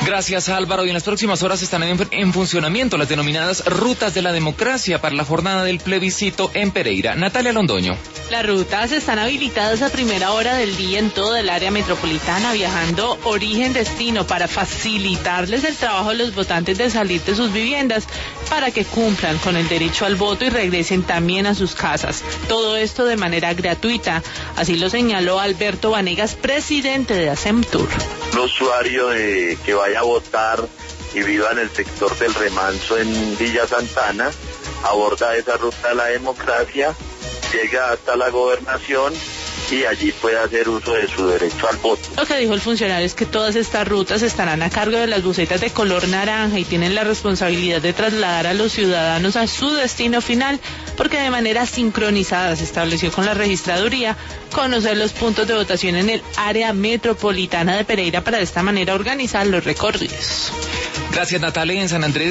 Gracias, Álvaro. Y en las próximas horas estarán en funcionamiento las denominadas rutas de la democracia para la jornada del plebiscito en Pereira. Natalia Londoño. Las rutas están habilitadas a primera hora del día en todo el área metropolitana, viajando origen-destino para facilitarles el trabajo a los votantes de salir de sus viviendas para que cumplan con el derecho al voto y regresen también a sus casas. Todo esto de manera gratuita. Así lo señaló Alberto Vanegas, presidente de ASEMTUR. Un usuario que vaya a votar y viva en el sector del Remanso en Villa Santana, aborda esa ruta de la democracia, llega hasta la gobernación y allí puede hacer uso de su derecho al voto. Lo que dijo el funcionario es que todas estas rutas estarán a cargo de las busetas de color naranja y tienen la responsabilidad de trasladar a los ciudadanos a su destino final, porque de manera sincronizada se estableció con la registraduría conocer los puntos de votación en el área metropolitana de Pereira para de esta manera organizar los recorridos. Gracias, Natalia. En San Andrés